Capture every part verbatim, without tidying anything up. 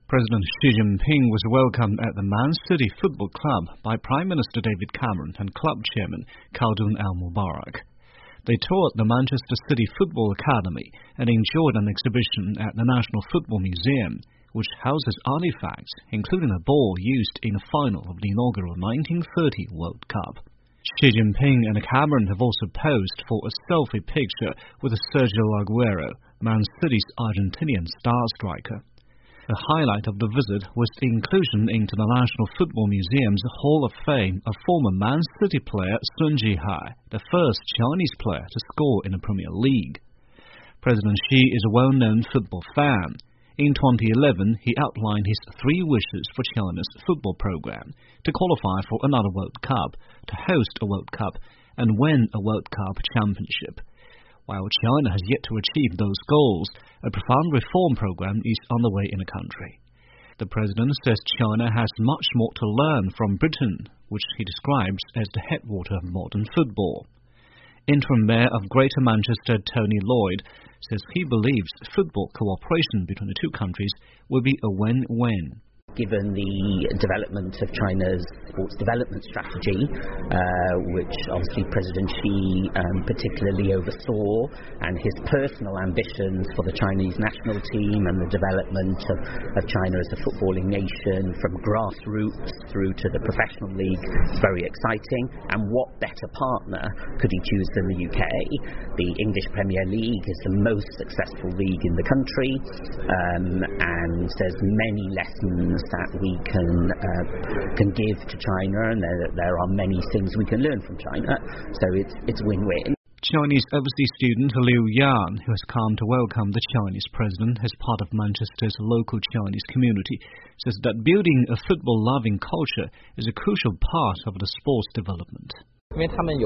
President Xi Jinping was welcomed at the Man City Football Club by Prime Minister David Cameron and club chairman Khaldoon Al-Mubarak. They toured the Manchester City Football Academy and enjoyed an exhibition at the National Football Museum, which houses artifacts, including a ball used in the final of the inaugural nineteen thirty World Cup. Xi Jinping and Cameron have also posed for a selfie picture with Sergio Aguero, Man City's Argentinian star striker. The highlight of the visit was the inclusion into the National Football Museum's Hall of Fame of former Man City player Sun Jihai, the first Chinese player to score in the Premier League. President Xi is a well-known football fan. In twenty eleven, he outlined his three wishes for China's football program: to qualify for another World Cup, to host a World Cup, and win a World Cup championship. While China has yet to achieve those goals, a profound reform program is underway in the country. The president says China has much more to learn from Britain, which he describes as the headwater of modern football. Interim Mayor of Greater Manchester, Tony Lloyd, says he believes football cooperation between the two countries will be a win-win. Given the development of China's sports development strategy, uh, which obviously President Xi um, particularly oversaw, and his personal ambitions for the Chinese national team and the development of, of China as a footballing nation from grassroots through to the professional league, is very exciting. And what better partner could he choose than the U K? The English Premier League is the most successful league in the country, um, and there's many lessons that we can uh, can give to China, and there, there are many things we can learn from China, so it's it's win-win. Chinese overseas student Liu Yan, who has come to welcome the Chinese president as part of Manchester's local Chinese community, says that building a football-loving culture is a crucial part of the sport's development. The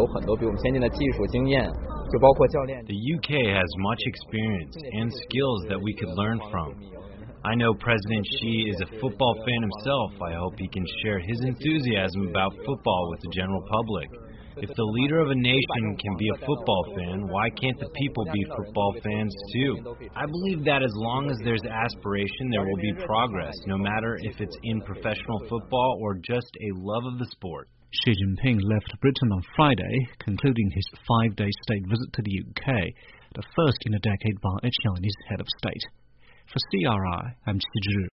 U K has much experience and skills that we could learn from. I know President Xi is a football fan himself. I hope he can share his enthusiasm about football with the general public. If the leader of a nation can be a football fan, why can't the people be football fans too? I believe that as long as there's aspiration, there will be progress, no matter if it's in professional football or just a love of the sport. Xi Jinping left Britain on Friday, concluding his five-day state visit to the U K, the first in a decade by a Chinese head of state. For C R I, I'm Qi Zhi.